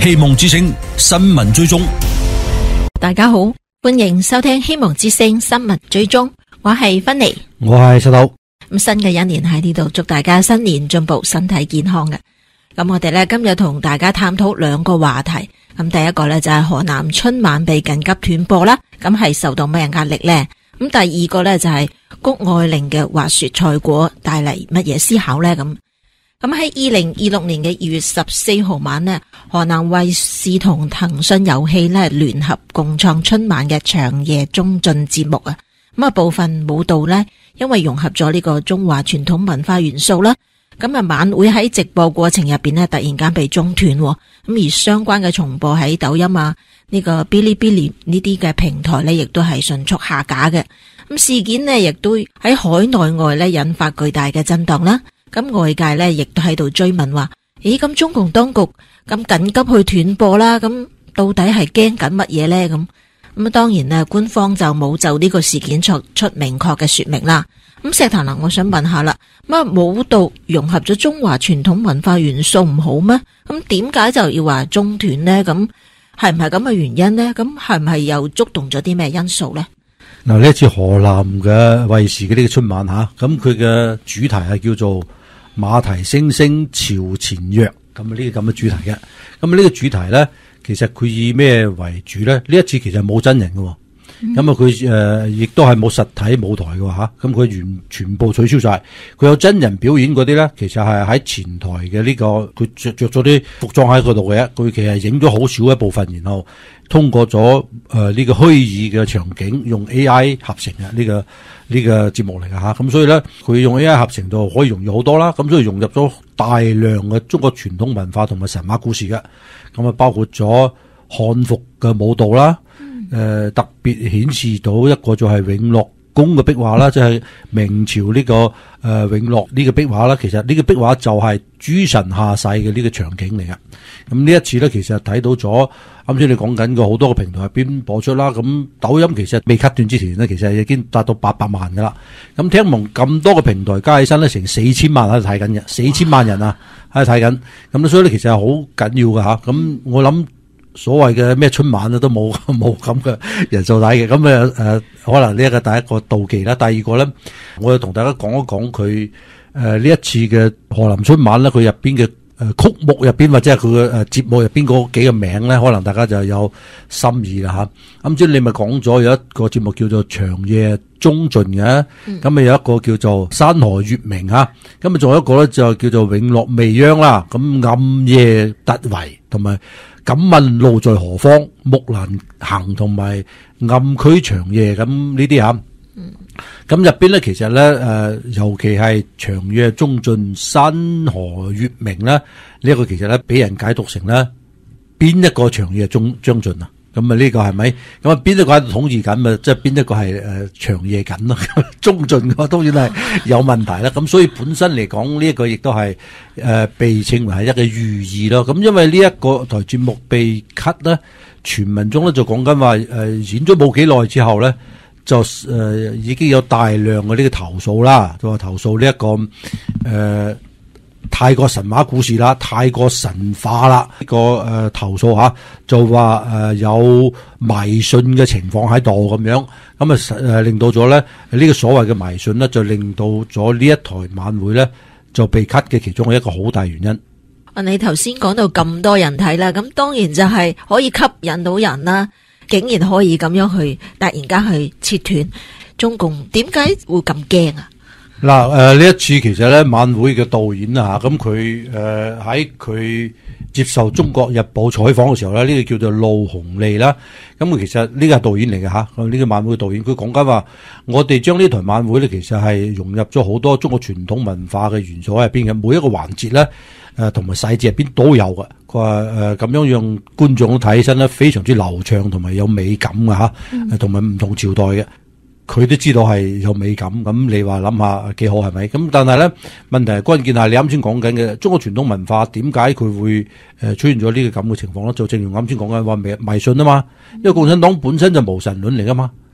希望之聲新聞追蹤。 大家好，歡迎收聽希望之聲新聞追蹤，我係芬妮， 我係石頭。 咁新嘅一年喺呢度，祝大家新年進步，身體健康嘅。咁我哋呢今日同大家探討兩個話題。咁第一個呢就係河南春晚被緊急斷播啦，咁係受到咩壓力呢？咁第二個呢就係谷愛凌嘅滑雪賽果帶嚟乜嘢思考呢？咁喺2026年嘅2月14號晚呢，河南衛視同騰訊遊戲呢聯合共創春晚嘅長夜中進節目啊。咁部分舞蹈呢，因為融合咗呢個中華傳統文化元素啦，咁晚會喺直播過程入邊呢突然間被中斷，咁而相關嘅重播喺抖音啊呢個嗶哩嗶哩呢啲嘅平台呢，亦都係迅速下架嘅。咁事件呢，亦都喺海內外呢引發巨大嘅震盪啦。咁外界呢亦都喺度追問話，咦，咁中共當局咁緊急去斷播啦，咁到底係驚緊乜嘢呢？咁當然呢，官方就冇就呢個事件作出明確嘅說明啦。咁石頭，我想問下啦，舞蹈融合咗中華傳統文化元素唔好咩？咁點解就要話中斷呢？咁係唔係咁嘅原因呢？咁係唔係又觸動咗啲咩因素呢？ 嗱，呢一次河南嘅衛視嘅呢個春晚吓，咁佢嘅主題係叫做馬蹄聲聲朝前躍，咁呢個咁嘅主題嘅。咁呢個主題咧，其實佢以咩為主咧？呢一次其實冇真人嘅，咁佢亦都係冇實體舞台嘅吓，咁佢全部取消晒。佢有真人表演嗰啲咧，其實係喺前台嘅呢個，佢着咗啲服裝喺嗰度嘅，佢其實影咗好少一部分，然後通過咗呢個虛擬嘅場景，用 AI 合成嘅呢個節目嚟嘅吓，咁所以咧佢用 AI 合成就可以容易好多啦，咁所以融入咗大量嘅中國傳統文化同埋神話故事嘅，咁啊包括咗漢服嘅舞蹈啦，特別顯示到一個就係永樂宮嘅壁畫啦，即係明朝呢個永樂呢個壁畫啦。其實呢個壁畫就係諸神下世嘅呢個場景嚟嘅。咁呢一次咧，其實睇到咗啱先你講緊個好多個平台入邊播出啦。咁抖音其實未 cut 斷之前呢，其實已經達到800萬噶啦。咁聽聞咁多個平台加起身咧，成4000萬喺度睇緊嘅，4000萬人啊喺度睇緊。咁所以咧，其實係好緊要嘅吓。咁我諗所謂嘅咩春晚都冇咁嘅人數睇嘅。咁可能呢一個第一個妒忌啦。第二個咧，我要同大家講一講佢呢一次嘅河南春晚咧，佢入邊嘅曲目入邊或者係佢嘅節目入邊嗰幾個名咧，可能大家就有心意啦吓。咁即係你咪講咗有一個節目叫做長夜中進嘅，咁有一個叫做山河月明吓，咁仲有一個咧就叫做永樂未央啦。咁暗夜突圍同埋敢問路在何方，木蘭行同埋暗區長夜，咁呢啲吓。咁入邊咧，其實咧尤其係長夜中進山河月明咧，呢一個其實咧俾人解讀成咧邊一個長夜將盡啊？咁呢個係咪？咁啊邊一個喺度統治緊啊？即係邊一個係長夜緊咯？中進嘅當然係有問題啦。咁所以本身嚟講呢一個亦都係被稱為係一個寓意咯。咁因為呢一個台節目被 cut 咧，傳聞中咧就講緊話演咗冇幾耐之後咧，就已經有大量嘅呢個投訴啦，就話投訴呢一個太過神話故事啦，太過神化啦，呢個投訴吓，就話有迷信嘅情況喺度咁樣，咁令到咗咧呢個所謂嘅迷信咧，就令到咗呢一台晚會咧就被 cut 嘅其中一個好大原因。 你頭先講到咁多人睇啦，咁當然就係可以吸引到人啦，竟然可以咁樣去突然間去切斷，中共點解會咁驚啊？ 嗱，呢一次其實咧晚會嘅導演啊，咁佢喺佢接受中國日報採訪嘅時候咧，呢個叫做陸鴻利啦。咁其實呢個係導演嚟嘅吓，呢個晚會嘅導演，佢講緊話，我哋將呢台晚會咧，其實係融入咗好多中國傳統文化嘅元素喺入邊嘅，每一個環節咧，同埋細節入邊都有嘅。佢話咁樣讓觀眾睇起身咧，非常之流暢同埋有美感嘅吓，同埋唔同朝代嘅。佢都知道係有美感，咁你話諗下幾好係咪？咁但係咧問題係關鍵係你啱先講緊嘅中國傳統文化點解佢會出現咗呢個咁嘅情況咧？就正如啱先講緊話迷信啊嘛，因為共產黨本身就無神論嚟噶嘛，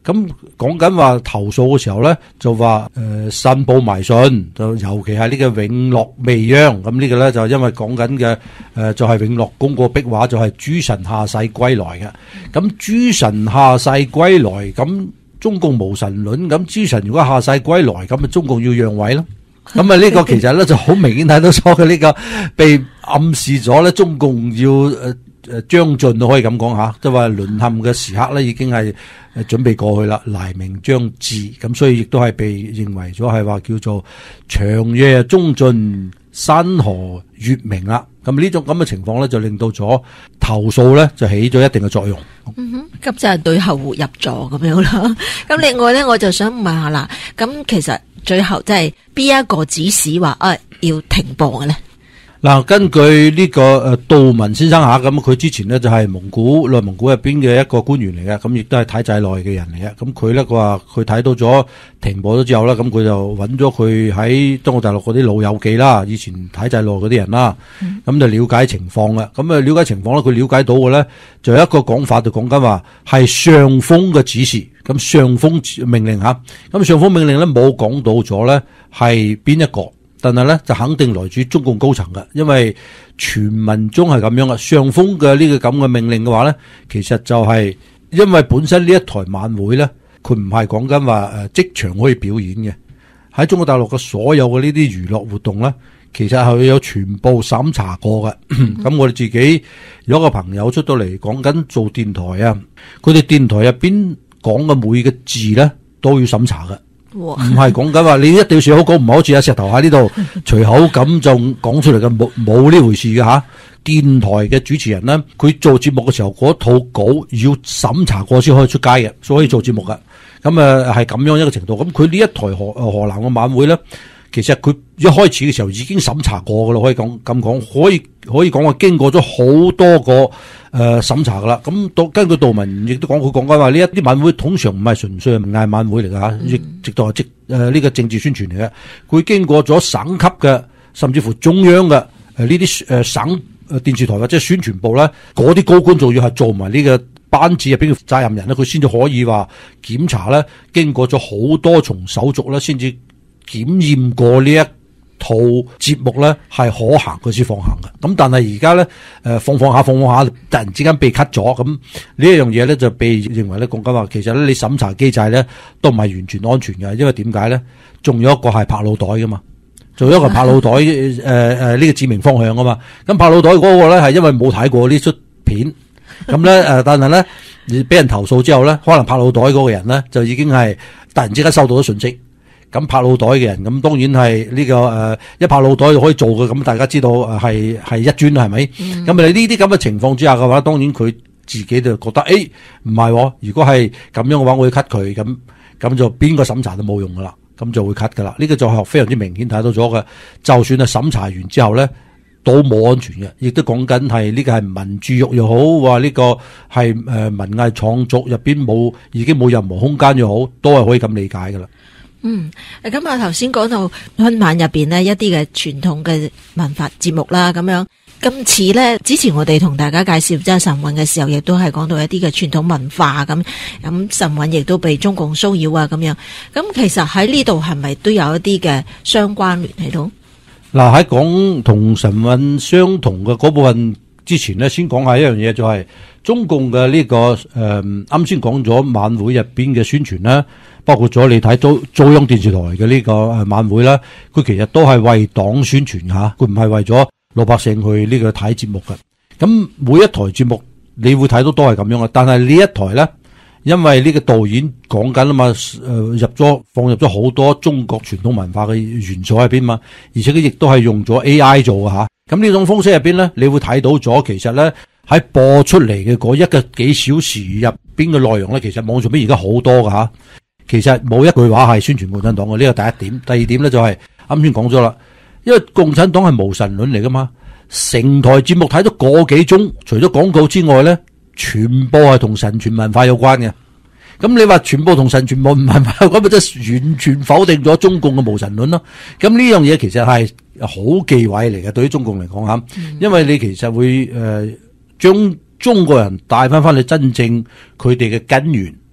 咁講緊話投訴嘅時候咧，就話散佈迷信，就尤其係呢個永樂未央。咁呢個咧就因為講緊嘅就係永樂宮個壁畫就係諸神下世歸來嘅。咁諸神下世歸來，咁中共無神論，咁諸神如果下世歸來，咁啊中共要讓位咯。咁啊呢個其實咧就好明顯睇到咗嘅呢個被暗示咗咧，中共要將盡都可以咁講吓，即係話淪陷嘅時刻咧已經係準備過去啦，黎明將至，咁所以亦都係被認為咗係話叫做長夜將盡，山河月明啦。咁呢種咁嘅情況咧，就令到咗投訴咧就起咗一定嘅作用。 咁就係對後戶入座咁樣啦。咁另外咧，我就想問下啦，咁其實最後即係邊一個指使話要停播嘅咧？嗱，根據呢個杜文先生吓，咁佢之前呢就係內蒙古入邊嘅一個官員嚟嘅，咁亦都係體制內嘅人嚟嘅。咁佢咧佢話佢睇到咗停播咗之後咧，咁佢就揾咗佢喺中國大陸嗰啲老友記啦，以前體制內嗰啲人啦，咁就了解情況嘅。咁啊了解情況咧，佢了解到嘅咧就有一個講法，就講緊話係上峰嘅指示，咁上峰命令吓，咁上峰命令咧冇講到咗咧係邊一個。但係咧就肯定來自中共高層嘅，因為傳聞中係咁樣嘅。上峰嘅呢個咁嘅命令嘅話咧，其實就係因為本身呢一台晚會咧，佢唔係講緊話即場可以表演嘅。喺中國大陸嘅所有嘅呢啲娛樂活動咧，其實係有全部審查過嘅。咁我哋自己有一個朋友出到嚟講緊做電台啊，佢哋電台入邊講嘅每個字咧都要審查嘅。唔係講緊話你一定要說好講，唔係好似阿石頭喺呢度隨口咁就講出嚟嘅，冇呢回事嘅吓。電台嘅主持人呢，佢做節目嘅時候嗰套稿要審查過先可以出街嘅，所以做節目嘅。咁係咁樣一個程度。咁佢呢一台河南嘅晚會咧，其實佢一開始嘅時候已經審查過噶啦，可以咁講，可以講話經過咗好多個審查噶啦。咁根據杜文亦都講，佢講緊話呢一啲晚會通常唔係純粹係文藝晚會嚟噶吓，亦直到係呢個政治宣傳嚟嘅。佢經過咗省級嘅，甚至乎中央嘅呢啲省電視台或者宣傳部咧，嗰啲高官仲要係做埋呢個班子入邊嘅責任人咧，佢先至可以話檢查咧，經過咗好多重手續咧，先至檢驗過呢一套節目咧係可行，佢先放行嘅。咁但係而家咧放下，突然之間被 cut 咗，咁呢一樣嘢咧就被認為咧講緊話，其實咧你審查機制咧都唔係完全安全嘅，因為點解咧？仲有一個係拍腦袋噶嘛，仲有一個拍腦袋呢個指明方向啊嘛。咁拍腦袋嗰個咧係因為冇睇過呢出片，咁咧但係咧俾人投訴之後咧，可能拍腦袋嗰個人咧就已經係突然之間收到咗訊息。咁拍腦袋嘅人，咁當然係呢個一拍腦袋就可以做嘅，咁大家知道係一專啦，係咪？咁呢啲咁嘅情況之下嘅話，當然佢自己就覺得唔係，如果係咁樣嘅話，我要 cut 佢，咁就邊個審查都冇用噶啦，咁就會 cut 噶啦。呢個就係非常之明顯睇到咗嘅。就算係審查完之後咧，都冇安全嘅，亦都講緊係呢個係民主獄又好，話呢個係文藝創作入邊已經冇任何空間又好，都係可以咁理解噶啦。咁啊，頭先講到春晚入邊呢一啲嘅傳統嘅文化節目啦，咁樣今次呢，之前我哋同大家介紹即係晨運嘅時候，亦都係講到一啲嘅傳統文化咁晨運亦都被中共騷擾啊，咁樣咁其實喺呢度係咪都有一啲嘅相關聯喺度？嗱，喺講同晨運相同嘅嗰部分之前呢，先講下一樣嘢，就係中共嘅呢個啱先講咗晚會入邊嘅宣傳啦。包括咗你睇中央電視台嘅呢個晚會啦，佢其實都係為黨宣傳吓，佢唔係為咗老百姓去呢個睇節目嘅。咁每一台節目你會睇到都係咁樣嘅，但係呢一台咧，因為呢個導演講緊啊嘛，放入咗好多中國傳統文化嘅元素喺邊嘛，而且佢亦都係用咗 AI 做嘅吓。咁呢種方式入邊咧，你會睇到咗其實咧喺播出嚟嘅嗰1個幾小時入邊嘅內容咧，其實網上邊而家好多嘅吓。其實冇一句話係宣傳共產黨嘅，呢個第一點。第二點咧就係啱先講咗啦，因為共產黨係無神論嚟噶嘛，成台節目睇咗個幾鐘，除咗廣告之外咧，全部係同神傳文化有關嘅。咁你話全部同神傳文化咁咪即係完全否定咗中共嘅無神論咯？咁呢樣嘢其實係好忌諱嚟嘅，對於中共嚟講吓，因為你其實會將中國人帶翻去真正佢哋嘅根源。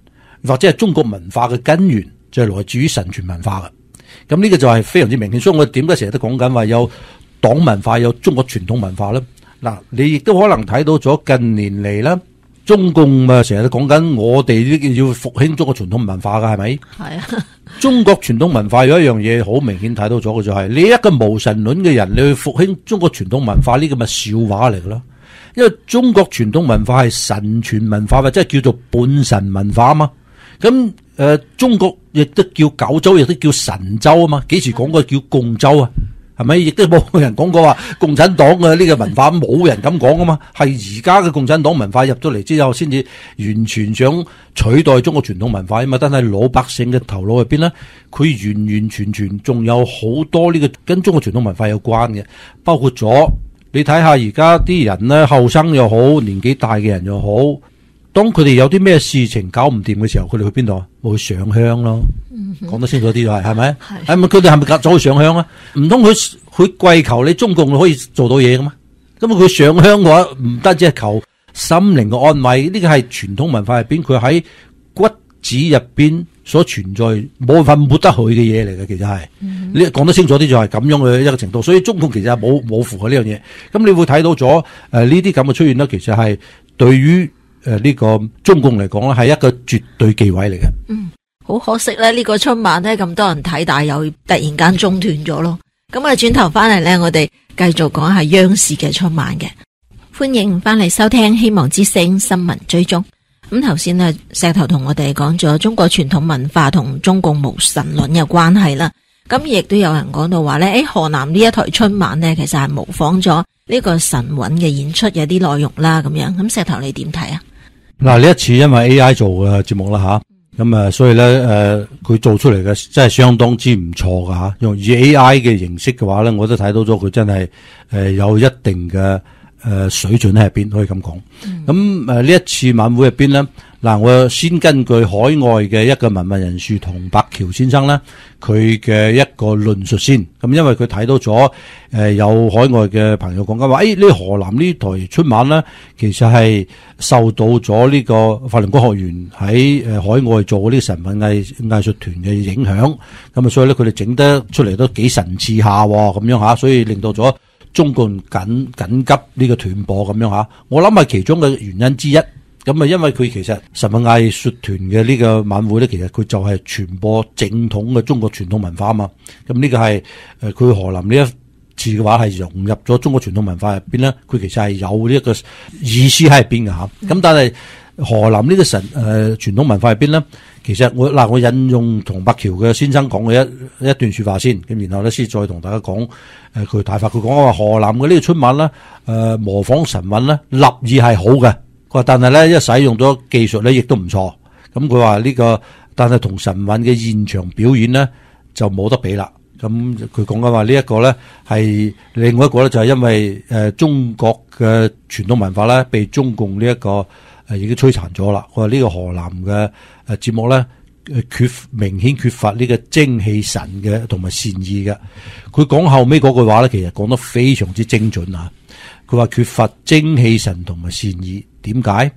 或者係中國文化嘅根源就係來自於神傳文化嘅。咁呢個就係非常之明顯。所以我點解成日都講緊話有黨文化有中國傳統文化咧？嗱，你亦都可能睇到咗近年嚟啦，中共啊成日都講緊我哋呢要復興中國傳統文化㗎，係咪？係啊。中國傳統文化有一樣嘢好明顯睇到咗嘅就係，你一個無神論嘅人，你去復興中國傳統文化呢個咪笑話嚟㗎咯。因為中國傳統文化係神傳文化，或者係叫做半神文化啊嘛。咁中國亦都叫九州，亦都叫神州啊嘛。幾時講過叫共州啊？係咪？亦都冇人講過話共產黨嘅呢個文化，冇人咁講啊嘛。係而家嘅共產黨文化入咗嚟之後，先至完全想取代中國傳統文化啊嘛。但係老百姓嘅頭腦入邊咧，佢完完全全仲有好多呢個跟中國傳統文化有關嘅，包括咗你睇下而家啲人咧，後生又好，年紀大嘅人又好，當佢哋有啲咩事情搞唔掂嘅時候，佢哋去邊度啊？會上香咯。講得清楚啲就係咪？係咪佢哋係咪走去上香啊？唔通佢跪求你中共可以做到嘢噶嘛？咁佢上香嘅話，唔單止係求心靈嘅安慰，呢個係傳統文化入邊佢喺骨子入邊所存在冇辦法抹得去嘅嘢嚟嘅。其實係你講得清楚啲就係咁樣嘅一個程度。所以中共其實係冇符合呢樣嘢。咁你會睇到咗呢啲咁嘅出現呢，其實係對於呢個中共嚟講咧，係一個絕對忌諱嚟嘅。 好可惜咧，呢個春晚咧咁多人睇，但係又突然間中斷咗咯。咁啊，轉頭翻嚟咧，我哋繼續講下央視嘅春晚嘅。歡迎翻嚟收聽希望之聲新聞追蹤。咁頭先呢，石頭同我哋講咗中國傳統文化同中共無神論嘅關係啦。咁亦都有人講到話咧，河南呢一台春晚呢，其實係模仿咗呢個神韻嘅演出有啲內容啦，咁樣。咁石頭你點睇啊？ 嗱，呢一次因為 AI 做嘅節目啦吓。咁所以咧，佢做出嚟嘅真係相當之唔錯噶吓。用以 AI 嘅形式嘅話咧，我都睇到咗佢真係有一定嘅水準喺入邊，可以咁講。咁呢一次晚會入邊咧，嗱，我先根據海外嘅一個文物人士唐伯橋先生咧，佢嘅一個論述先。咁因為佢睇到咗有海外嘅朋友講緊話，呢河南呢台春晚咧，其實係受到咗呢個法輪功學員喺海外做呢個神韻藝術團嘅影響。咁啊，所以咧佢哋整得出嚟都幾神似下咁樣吓，所以令到咗中共緊急呢個斷播咁樣吓。我諗係其中嘅原因之一。咁啊，因為佢其實神韻藝術團嘅呢個晚會咧，其實佢就係傳播正統嘅中國傳統文化啊嘛。咁呢個係佢河南呢一次嘅話係融入咗中國傳統文化入邊咧，佢其實係有呢一個意思喺入邊嘅吓。咁但係河南呢個傳統文化入邊咧，其實我引用唐伯橋嘅先生講嘅一段說話先，咁然後咧先再同大家講佢睇法。佢講話河南嘅呢個春晚咧，模仿神韻咧，立意係好嘅。但係咧，一使用咗技術咧，亦都唔錯。咁佢話呢個，但係同神韻嘅現場表演咧就冇得比啦。咁佢講緊話呢一個咧係另外一個咧，就係因為中國嘅傳統文化咧被中共呢一個已經摧殘咗啦。佢話呢個河南嘅節目咧明顯缺乏呢個精氣神嘅同埋善意嘅。佢講後尾嗰句話咧，其實講得非常之精準啊！佢話缺乏精氣神同埋善意。點解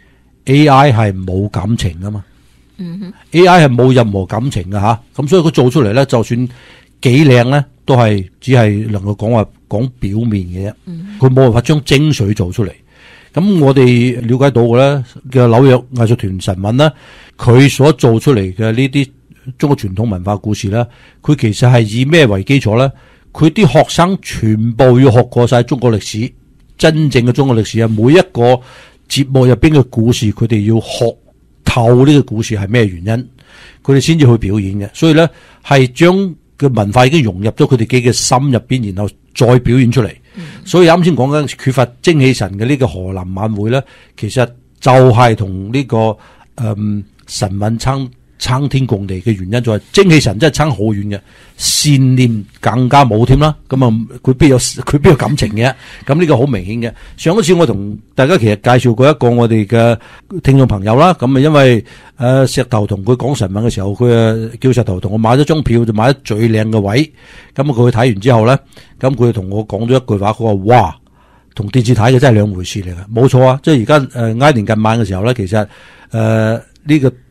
AI 係冇感情啊嘛？AI 係冇任何感情嘅吓，咁所以佢做出嚟咧，就算幾靚咧，都係只係能夠講表面嘅啫。佢冇辦法將精髓做出嚟。咁我哋了解到嘅咧嘅紐約藝術團神韻咧，佢所做出嚟嘅呢啲中國傳統文化故事咧，佢其實係以咩為基礎咧？佢啲學生全部要學過晒中國歷史，真正嘅中國歷史啊，每一個節目入邊嘅故事，佢哋要學透呢個故事係咩原因，佢哋先至去表演嘅。所以咧，係將嘅文化已經融入咗佢哋自己嘅心入邊，然後再表演出嚟。所以啱先講緊缺乏精氣神嘅呢個河南晚會咧，其實就係同呢個神韻撐天共地嘅原因，就係精氣神真係撐好遠嘅，善念更加冇添啦。咁啊，佢邊有感情嘅？咁呢個好明顯嘅。上一次我同大家其實介紹過一個我哋嘅聽眾朋友啦。咁啊，因為石頭同佢講神韻嘅時候，佢叫石頭同我買咗張票，就買得最靚嘅位。咁佢睇完之後咧，咁佢同我講咗一句話，佢話：哇，同電視睇嘅真係兩回事嚟嘅。冇錯啊，即係而家挨年近晚嘅時候咧，其實呢個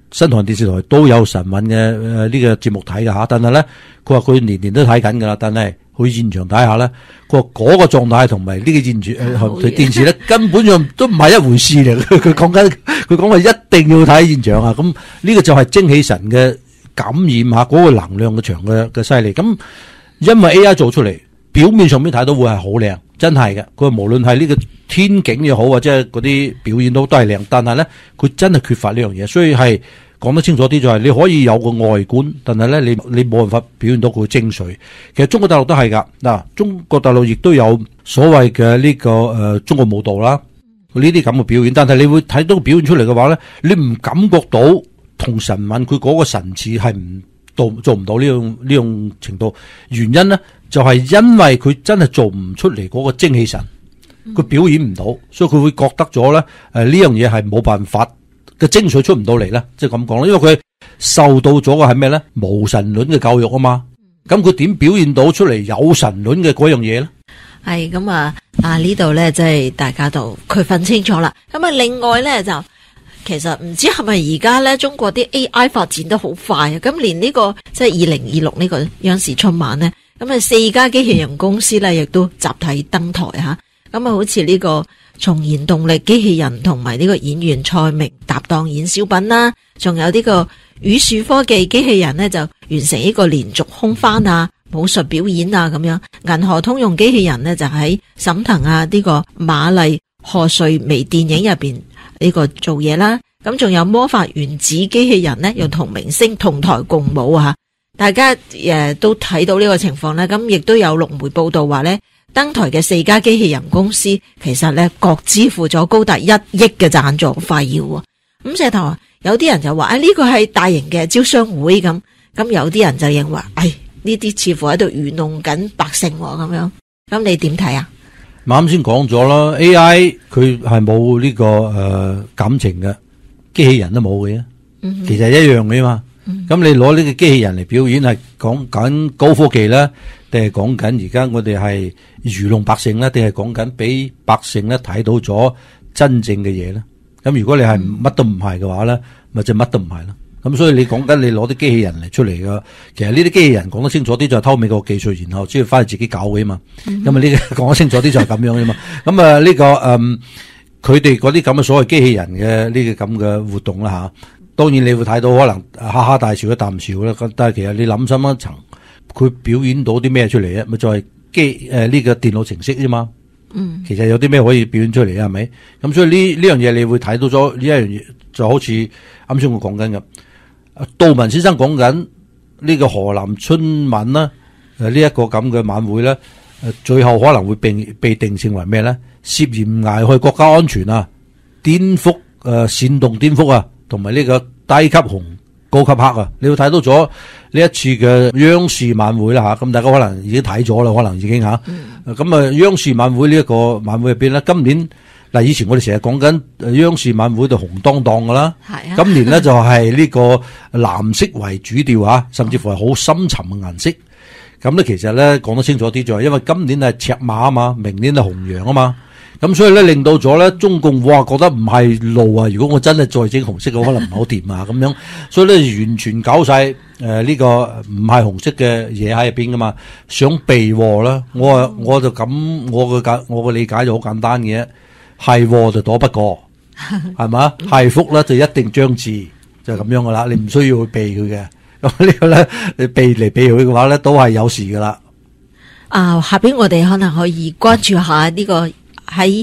新唐人電視台都有晨運嘅呢個節目睇㗎吓，但係咧佢話佢年年都睇緊㗎啦，但係去現場睇下咧，佢話嗰個狀態同埋呢個現場電視咧根本上都唔係一回事嚟。佢講話一定要睇現場啊！咁呢個就係精氣神嘅感染下嗰個能量嘅場嘅犀利。咁因為 AI 做出嚟，表面上面睇到會係好靚，真係嘅。佢話無論係呢個天景又好，或者係嗰啲表演都係靚，但係咧佢真係缺乏呢樣嘢，所以係講得清楚啲就係你可以有個外觀，但係咧你冇辦法表現到佢精髓。其實中國大陸都係㗎，嗱，中國大陸亦都有所謂嘅呢個中國舞蹈啦，呢啲咁嘅表演，但係你會睇到表現出嚟嘅話咧，你唔感覺到同晨運佢嗰個神似係唔做唔到呢種程度。原因咧就係因為佢真係做唔出嚟嗰個精氣神，佢表演唔到，所以佢會覺得咗咧呢樣嘢係冇辦法嘅精髓出唔到嚟咧，即係咁講啦。因為佢受到咗嘅係咩咧？無神論嘅教育啊嘛，咁佢點表現到出嚟有神論嘅嗰樣嘢咧？ 係咁啊！呢度咧即係大家都區分清楚啦。咁啊，另外咧就其實唔知係咪而家咧中國啲 AI 發展得好快啊！咁連呢個即係2026呢個央視春晚咧，咁啊4家機器人公司咧亦都集體登台吓。咁啊，好似呢個松燃動力機器人同埋呢個演員蔡明搭檔演小品啦，仲有呢個宇樹科技機器人呢，就完成呢個連續空翻啊、武術表演啊咁樣。銀河通用機器人呢，就喺沈騰啊呢個瑪麗賀歲微電影入邊呢個做嘢啦。咁仲有魔法原子機器人呢，又同明星同台共舞啊！大家都睇到呢個情況呢，咁亦都有龍媒報道話呢，登台嘅4家機器人公司其實咧各支付咗高達1億嘅贊助費喎。咁石頭啊，有啲人就話呢個係大型嘅招商會咁，有啲人就認為呢啲似乎喺度愚弄緊百姓咁樣。咁你點睇啊？ 啱先講咗啦 ，AI 佢係冇呢個感情嘅，機器人都冇嘅，其實一樣嘅嘛。咁你攞呢個機器人嚟表演係講緊高科技咧，定係講緊而家我哋係愚弄百姓咧，定係講緊俾百姓咧睇到咗真正嘅嘢咧？咁如果你係乜都唔係嘅話咧，咪就乜都唔係咯。咁所以你講緊你攞啲機器人嚟出嚟嘅，其實呢啲機器人講得清楚啲就係偷美國技術，然後先要翻去自己搞嘅嘛。咁啊呢個講得清楚啲就係咁樣嘅嘛。咁啊呢個佢哋嗰啲咁嘅所謂機器人嘅呢個咁嘅活動啦吓。當然你會睇到可能哈哈大笑一啖笑啦，但係其實你諗深一層，佢表演到啲咩出嚟啊？咪就係呢個電腦程式啫嘛。其實有啲咩可以表演出嚟啊？係咪？咁所以呢樣嘢你會睇到咗呢一樣嘢，就好似啱先我講緊嘅，杜文先生講緊呢個河南春晚啦，呢一個咁嘅晚會咧，最後可能會被定性為咩咧？涉嫌危害國家安全啊，顛覆煽動顛覆啊！同埋呢個低級紅高級黑啊，你會睇到咗呢一次嘅央視晚會啦吓，咁大家可能已經睇咗啦，可能已經吓。咁央視晚會呢一個晚會入邊咧，今年嗱以前我哋成日講緊央視晚會就紅當當噶啦，今年咧就係呢個藍色為主調吓，甚至乎係好深沉嘅顏色。咁咧其實咧講得清楚啲就係，因為今年係赤馬啊嘛，明年係紅羊啊嘛。咁所以咧，令到咗咧，中共哇覺得唔係路啊！如果我真係再整紅色嘅，可能唔係好掂啊咁樣。所以咧，完全搞晒呢個唔係紅色嘅嘢喺入邊噶嘛，想避禍啦。我就咁，我嘅理解就好簡單嘅，係禍就躲不過，係嘛？係福咧就一定將至，就係咁樣噶啦。你唔需要去避佢嘅。咁呢個咧，你避嚟避去嘅話咧，都係有事噶啦。 下邊我哋可能可以關注下呢個。喺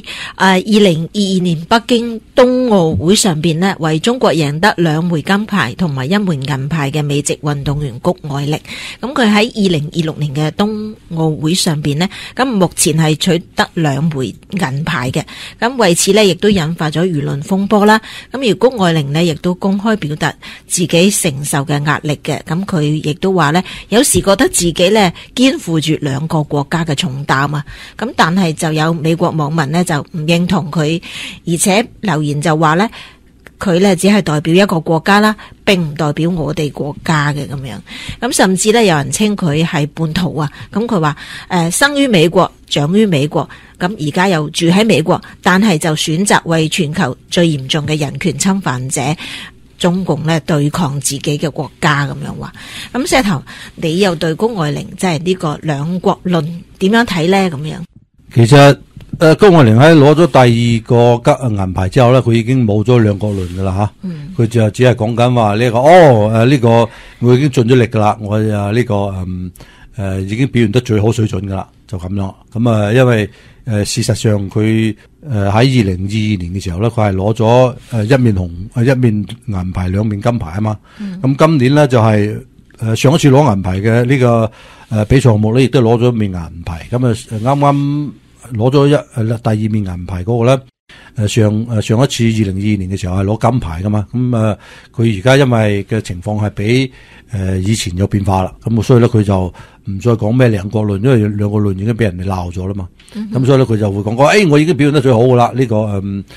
2022年北京冬奧會上邊呢，為中國贏得2枚金牌同埋1枚銀牌嘅美籍運動員谷愛凌，咁佢喺2026年嘅冬奧會上邊呢，咁目前係取得2枚銀牌嘅，咁為此呢亦都引發咗輿論風波啦。咁而谷愛凌呢亦都公開表達自己承受嘅壓力嘅，咁佢亦都話呢，有時覺得自己呢肩負住2個國家嘅重擔啊，咁但係就有美國網民呢就唔認同佢，而且留言就話呢，佢呢只係代表一個國家啦，並唔代表我哋國家嘅咁樣。咁甚至呢，有人稱佢係叛徒啊。咁佢話生於美國，長於美國，咁而家又住喺美國，但係就選擇為全球最嚴重嘅人權侵犯者中共咧對抗自己嘅國家咁樣話。咁石頭，你又對谷愛凌即係呢個兩國論點樣睇咧？咁樣其實谷愛凌喺攞咗第二個銀牌之後咧，佢已經冇咗兩國論噶啦吓，佢就只係講緊話呢個呢個我已經盡咗力噶啦，我呢個已經表現得最好水準噶啦，就咁樣。咁因為事實上佢喺2022年嘅時候咧，佢係攞咗一面銀牌兩面金牌啊嘛。咁今年咧就係上一次攞銀牌嘅呢個比賽項目咧，亦都攞咗一面銀牌。咁啱啱攞咗第二面銀牌嗰個咧，上一次2022年嘅時候係攞金牌噶嘛。咁佢而家因為嘅情況係比以前有變化啦，咁所以咧佢就唔再講咩兩國論，因為兩國論已經俾人哋鬧咗啦嘛。咁所以咧佢就會講我已經表現得最好噶啦，呢個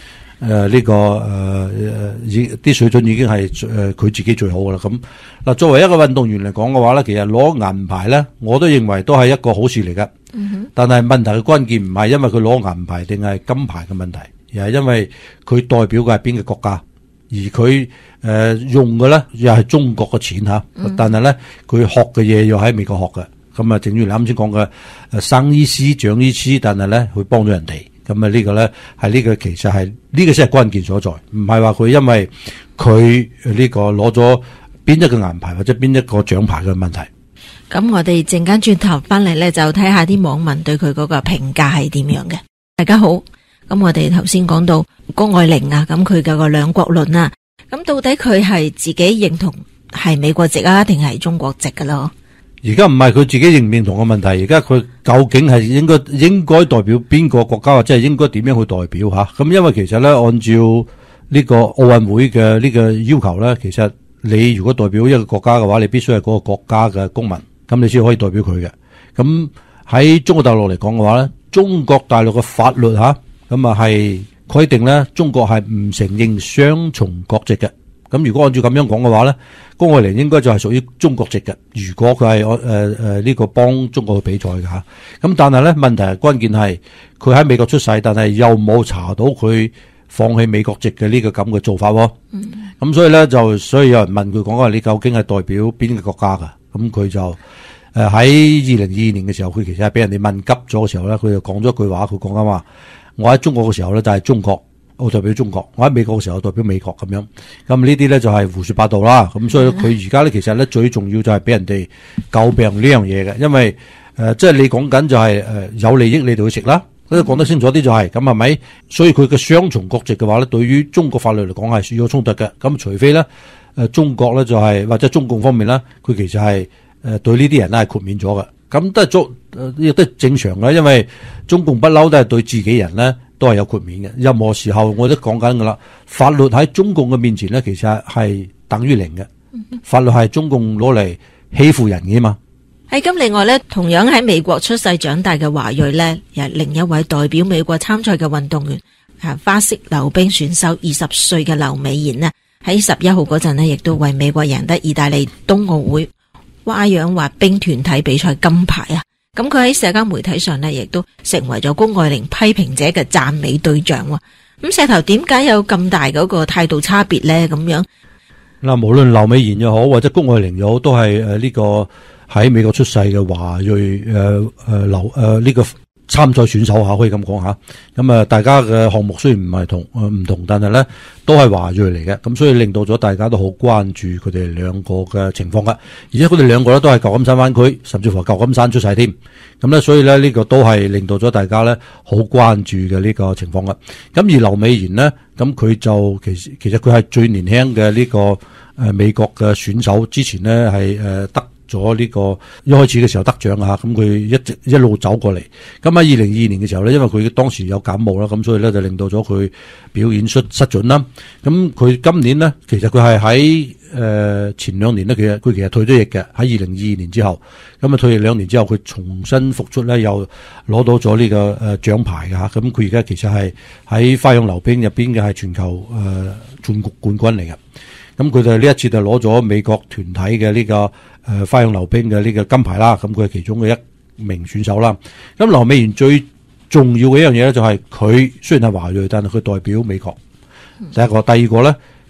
啲水準已經係佢自己最好噶啦。咁嗱，作為一個運動員嚟講嘅話咧，其實攞銀牌咧，我都認為都係一個好事嚟嘅。但係問題嘅關鍵唔係因為佢攞銀牌定係金牌嘅問題，而係因為佢代表嘅係邊個國家，而佢用嘅咧又係中國嘅錢吓，但係咧佢學嘅嘢又喺美國學嘅。咁正如你啱先講嘅生醫師長醫師，但係咧佢幫咗人哋。咁呢個咧係呢個其實係呢個先係關鍵所在，唔係話佢因為佢呢個攞咗邊一個銀牌或者邊一個獎牌嘅問題。 咁我哋陣間轉頭翻嚟咧，就睇下啲網民對佢嗰個評價係點樣嘅。大家好，咁我哋頭先講到谷愛凌啊，咁佢嘅個兩國論啊，咁到底佢係自己認同係美國籍啊，定係中國籍噶咯？ 而家唔係佢自己認唔認同嘅問題，而家佢究竟係應該代表邊個國家，或者係應該點樣去代表吓？咁因為其實咧，按照呢個奧運會嘅呢個要求咧，其實你如果代表一個國家嘅話，你必須係嗰個國家嘅公民，咁你先可以代表佢嘅。咁喺中國大陸嚟講嘅話咧，中國大陸嘅法律吓，咁係規定咧，中國係唔承認雙重國籍嘅。咁如果按照咁樣講嘅話咧，谷愛凌應該就係屬於中國籍嘅。如果佢係呢個幫中國去比賽嘅吓，咁但係咧問題係關鍵係佢喺美國出世，但係又冇查到佢放棄美國籍嘅呢個咁嘅做法。咁所以咧所以有人問佢講話，你究竟係代表邊個國家噶？咁佢就喺2022年嘅時候，佢其實係俾人哋問急咗嘅時候咧，佢就講咗一句話，佢講緊話，我喺中國嘅時候咧就係中國。我代表中國，我喺美國嘅時候代表美國咁樣，咁呢啲咧就係胡說八道啦。咁所以佢而家咧其實咧最重要就係俾人哋詬病呢樣嘢嘅，因為即係你講緊就係有利益你哋去食啦，講得清楚啲就係咁係咪？所以佢嘅雙重國籍嘅話咧，對於中國法律嚟講係有衝突嘅。咁除非咧中國咧就係或者中共方面咧，佢其實係對呢啲人咧係豁免咗嘅。咁都係亦都係正常嘅，因為中共不嬲都係對自己人咧都係有豁免嘅。任何時候我都講緊噶啦，法律喺中共嘅面前咧，其實係等於零嘅。法律係中共攞嚟欺負人嘅嘛。 喺咁另外咧，同樣喺美國出世長大嘅華裔咧，又另一位代表美國參賽嘅運動員花式溜冰選手20歲嘅劉美賢呢，喺11號嗰陣呢，亦都為美國贏得意大利冬奧會花樣滑冰團體比賽金牌啊！咁佢喺社交媒體上呢，亦都成為咗谷愛凌批評者嘅讚美對象。咁石頭，點解有咁大嗰個態度差別呢？咁樣嗱，無論劉美賢又好或者谷愛凌又好，都係呢個喺美國出世嘅華裔呢個參賽選手吓，可以咁講吓。咁大家嘅項目雖然唔係唔同，但係咧都係華裔嚟嘅。咁所以令到咗大家都好關注佢哋兩個嘅情況噶。而且佢哋兩個咧都係舊金山灣區，甚至乎舊金山出世添。咁咧，所以咧呢個都係令到咗大家咧好關注嘅呢個情況噶。咁而劉美賢呢，咁佢就其實佢係最年輕嘅呢個美國嘅選手，之前呢係得咗呢個一開始嘅時候得獎啊，咁佢一路走過嚟。咁喺2022年嘅時候咧，因為佢當時有感冒啦，咁所以咧就令到咗佢表演失準啦。咁佢今年呢，其實佢係喺前2年呢，佢其實退咗役嘅。喺2022年之後，咁退役2年之後，佢重新復出咧，又攞到咗呢個獎牌嘅吓。咁佢而家其實係喺花樣溜冰入邊嘅係全球全國冠軍嚟嘅。咁佢哋呢一次就攞咗美國團體嘅呢個花樣溜冰嘅呢個金牌啦。咁佢係其中嘅一名選手啦。咁劉美賢最重要嘅一樣嘢咧，就係佢雖然係華裔，但係佢代表美國。第一個，第二個咧，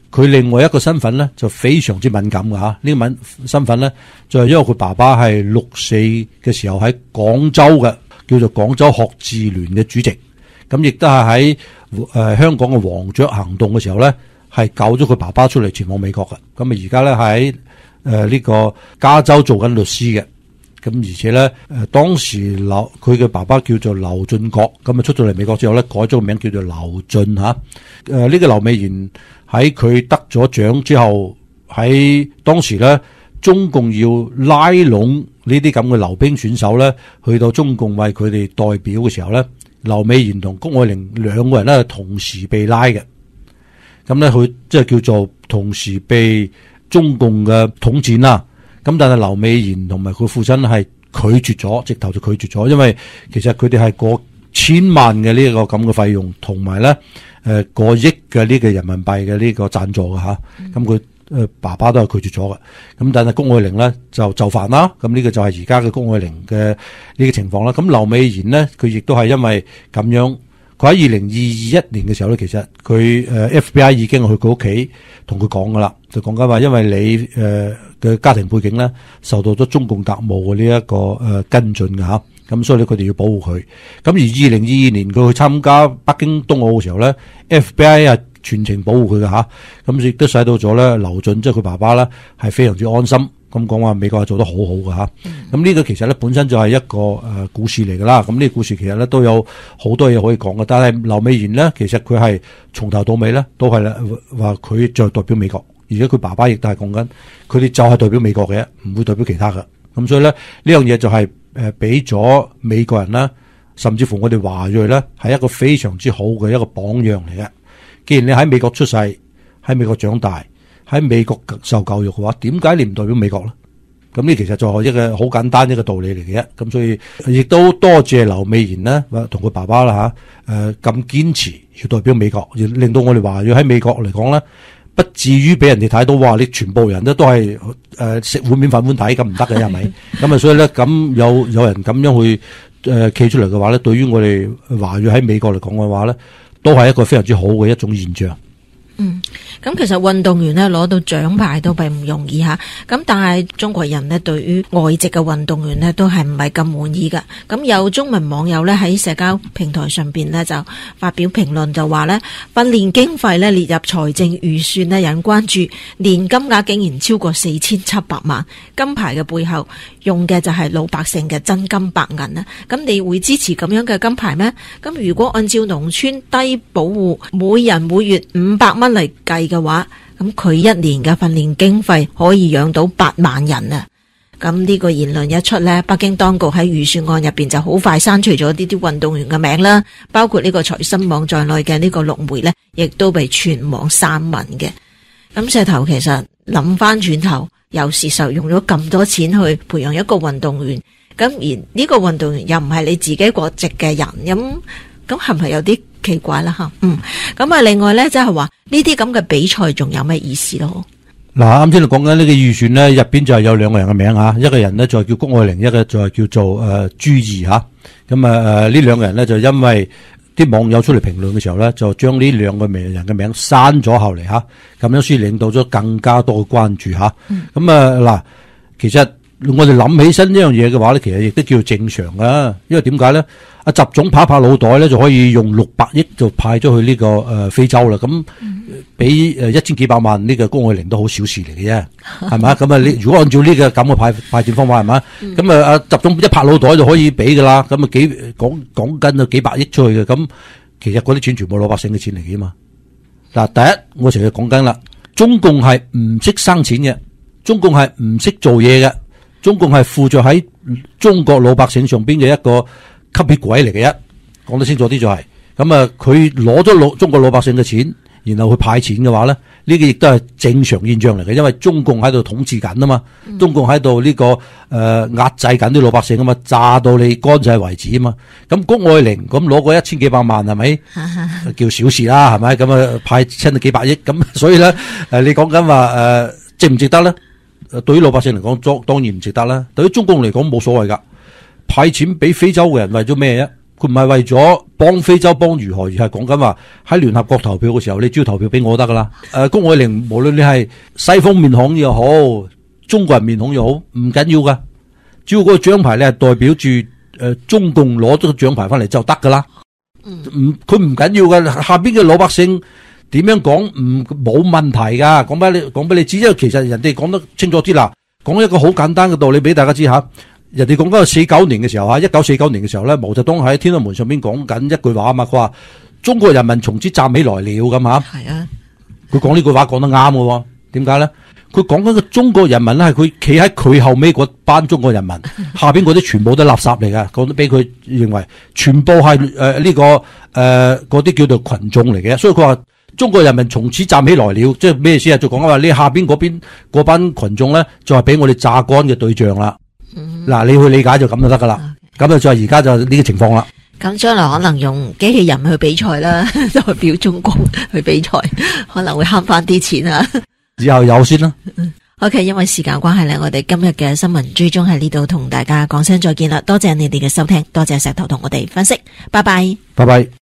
佢另外一個身份咧就非常之敏感嘅吓，呢個身份咧就係因為佢爸爸係6·4嘅時候喺廣州嘅叫做廣州學智聯嘅主席，咁亦都係喺香港嘅黃雀行動嘅時候咧係救咗佢爸爸出嚟前往美國嘅，咁啊而家咧喺呢個加州做緊律師嘅。咁而且咧，當時佢嘅爸爸叫做劉進國，咁啊出咗嚟美國之後咧，改咗個名叫做劉進吓。呢個劉美賢喺佢得咗獎之後，喺當時咧，中共要拉攏呢啲咁嘅溜冰選手咧，去到中共為佢哋代表嘅時候咧，劉美賢同谷愛凌兩個人咧同時被拉嘅。咁咧，佢即係叫做同時被中共嘅統戰啦。咁但係劉美賢同埋佢父親係拒絕咗，直頭就拒絕咗，因為其實佢哋係過千萬嘅呢個咁嘅費用，同埋咧過億嘅呢個人民幣嘅呢個贊助嘅吓，咁佢爸爸都係拒絕咗嘅。咁但係谷愛凌咧就範啦，咁呢個就係而家嘅谷愛凌嘅呢個情況啦。咁劉美賢呢，佢亦都係因為咁樣，佢喺2021年嘅時候咧，其實佢FBI 已經去佢屋企同佢講噶啦，就講緊話，因為你嘅家庭背景咧受到咗中共特務嘅呢一個跟進嘅吓，咁所以咧佢哋要保護佢。咁而2022年佢去參加北京冬奧嘅時候咧 ，FBI 係全程保護佢嘅吓，咁亦都使到咗咧劉進即係佢爸爸咧係非常之安心。咁講話美國係做得好好嘅吓，咁呢個其實咧本身就係一個故事嚟噶啦。咁呢個故事其實咧都有好多嘢可以講嘅，但係劉美賢咧其實佢係從頭到尾咧都係話佢就代表美國，而且佢爸爸亦都係講緊佢哋就係代表美國嘅，唔會代表其他嘅。咁所以咧呢樣嘢就係俾咗美國人啦，甚至乎我哋華裔咧係一個非常之好嘅一個榜樣嚟嘅。既然你喺美國出世，喺美國長大，喺美國受教育嘅話，點解你唔代表美國咧？咁呢其實就係一個好簡單一個道理嚟嘅啫。咁所以亦都多謝劉美賢呢，同佢爸爸啦吓，咁堅持要代表美國，令到我哋華裔喺美國嚟講咧，不至於俾人哋睇到話你全部人都係食碗面反碗底咁唔得嘅，係咪？咁啊，所以咧咁有人咁樣去企出嚟嘅話咧，對於我哋華裔喺美國嚟講嘅話咧，都係一個非常之好嘅一種現象。 咁其實運動員呢攞到獎牌都並唔容易吓，咁但係中國人呢對於外籍嘅運動員呢都係唔係咁滿意噶。咁有中文網友呢喺社交平台上邊呢就發表評論，就話呢訓練經費呢列入財政預算呢引關注，年金額竟然超過4700萬，金牌嘅背後用嘅就係老百姓嘅真金白銀啊！咁你會支持咁樣嘅金牌咩？咁如果按照農村低保戶每人每月500蚊嚟計嘅話，咁佢一年嘅訓練經費可以養到8萬人啊！咁呢個言論一出呢，北京當局喺預算案入邊就好快刪除咗呢啲運動員嘅名啦，包括呢個財新網在內嘅呢個陸媒呢，亦都被全網刪文嘅。咁石頭其實諗翻轉頭，有時就用咗咁多錢去培養一個運動員，咁而呢個運動員又唔係你自己國籍嘅人，咁係咪有啲奇怪啦吓？咁啊，另外咧，即係話呢啲咁嘅比賽仲有咩意思咯？ 嗱，啱先你講緊呢個預算咧，入邊就係有兩個人嘅名吓，一個人咧就係叫谷愛凌，一個就係叫做朱怡吓。咁呢兩個人咧就因為啲網友出嚟評論嘅時候咧，就將呢兩個名人嘅名刪咗後嚟吓，咁樣先令到咗更加多嘅關注吓。嗱，其實我哋諗起身呢樣嘢嘅話咧，其實亦都叫正常噶，因為點解咧？阿習總拍腦袋咧，就可以用600億就派咗去呢個非洲啦。咁俾1000幾百萬呢個谷愛凌都好小事嚟嘅啫，係咪？咁你如果按照呢個咁嘅派錢方法係咪？咁阿習總一拍腦袋就可以俾噶啦。咁講緊幾百億出去嘅，咁其實嗰啲錢全部老百姓嘅錢嚟嘅嘛。嗱，第一我成日講緊啦，中共係唔識生錢嘅，中共係唔識做嘢嘅，中共係附着喺中國老百姓上邊嘅一個吸血鬼嚟嘅啫，講得清楚啲就係咁佢攞咗中國老百姓嘅錢，然後去派錢嘅話咧，呢個亦都係正常現象嚟嘅，因為中共喺度統治緊啊嘛，中共喺度呢個壓制緊啲老百姓啊嘛，炸到你乾晒為止啊嘛。咁谷愛凌咁攞個1000幾百萬係咪叫小事啦？係咪咁派親到幾百億咁？所以咧你講緊話值唔值得咧？對於老百姓嚟講，當然唔值得啦。對於中共嚟講冇所謂噶。派錢俾非洲嘅人為咗咩啫？ 佢唔係為咗幫非洲幫如何，而係講緊話喺聯合國投票嘅時候，你只要投票俾我得噶啦。谷愛凌無論你係西方面孔又好，中國人面孔又好，唔緊要噶，只要嗰個獎牌你係代表住中共攞咗個獎牌翻嚟就得噶啦。佢唔緊要噶，下邊嘅老百姓點樣講冇問題噶，講俾你知，因為其實人哋講得清楚啲啦。講一個好簡單嘅道理俾大家知下。人哋講緊49年嘅時候1949年嘅時候咧，毛澤東喺天安門上邊講緊一句話啊嘛，佢話中國人民從此站起來了咁吓。 係啊， 佢講呢句話講得啱嘅，點解咧？佢講緊個中國人民咧，係佢企喺佢後尾嗰班中國人民，下邊嗰啲全部都係垃圾嚟噶，講得俾佢認為全部係呢個嗰啲叫做群眾嚟嘅，所以佢話中國人民從此站起來了，即係咩意思啊？就講話你下邊嗰班群眾咧，就係俾我哋榨乾嘅對象啦。嗱，你去理解就咁就得噶啦，咁就係而家就呢個情況啦。 咁將來可能用機器人去比賽啦，代表中國去比賽，可能會慳翻啲錢啊。 之後有先啦。 OK， 因為時間關係咧，我哋今日嘅新聞追蹤喺呢度同大家講聲再見啦。多謝你哋嘅收聽，多謝石頭同我哋分析，拜拜。 拜拜。